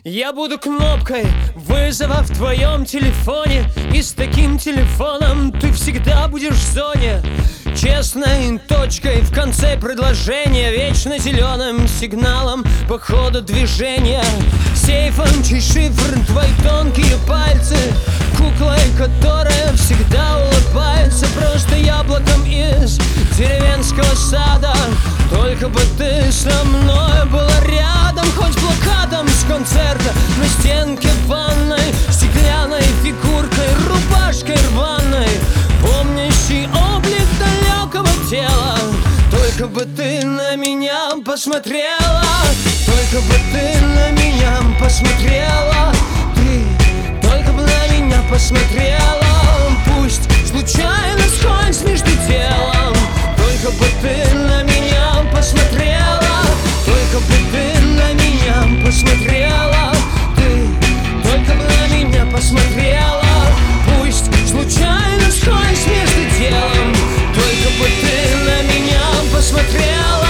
Я буду кнопкой вызова в твоем телефоне, и с таким телефоном ты всегда будешь в зоне. Честной точкой в конце предложения, вечно зеленым сигналом по ходу движения. Сейфом, чей шифр твои тонкие пальцы, куклой, которая всегда улыбается. Просто яблоком из деревенского сада, только бы ты со мной была рядом. Хоть плакатом с концерта на стенке ванной, стеклянной фигуркой, рубашкой рваной, помнящий облик далекого тела. Только бы ты на меня посмотрела, только бы ты на меня посмотрела. Ты только бы на меня посмотрела. Пусть случайно скользь между телом, только бы ты на меня посмотрела. Только бы ты на меня посмотрела. Ты только бы на меня посмотрела. Пусть случайно скользь между телом, только бы ты на меня посмотрела.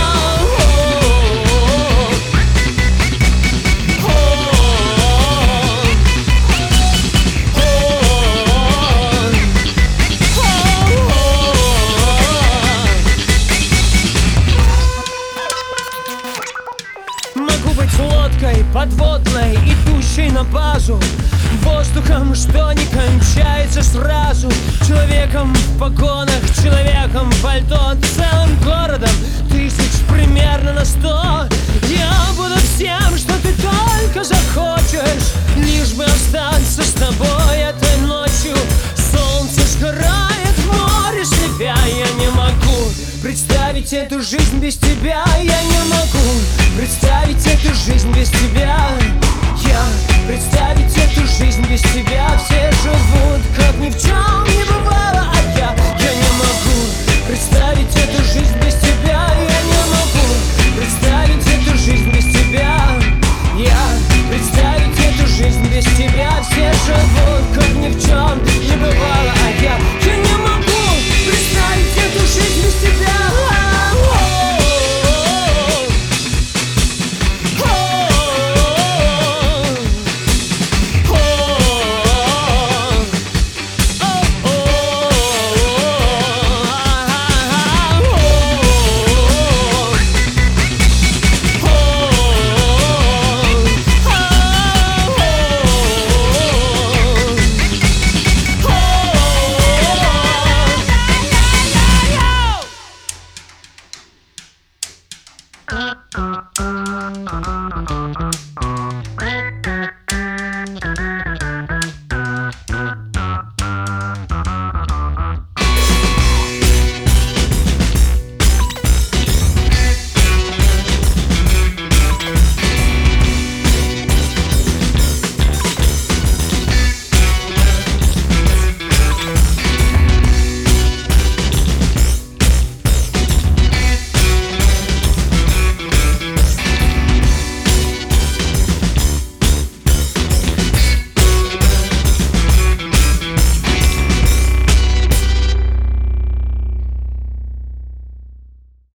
Могу быть лодкой подводной, идущей на базу, воздухом, что не кончается сразу, человеком в погонах, человеком в пальто, целым городом, тысяч примерно на 100. Я буду всем, что ты только захочешь, лишь бы остаться с тобой этой ночью. Солнце сгорает в море, слепя. Я не могу представить эту жизнь без тебя. Я не могу представить эту жизнь без тебя. Я представить эту жизнь без тебя. Все живут, как ни в чем не бывало, а я не могу представить эту жизнь без тебя. Я не могу представить эту жизнь без тебя. Я представить эту жизнь без тебя. Все живут, как ни в чем не бывало, а я не могу представить эту жизнь без тебя. Uh-uh.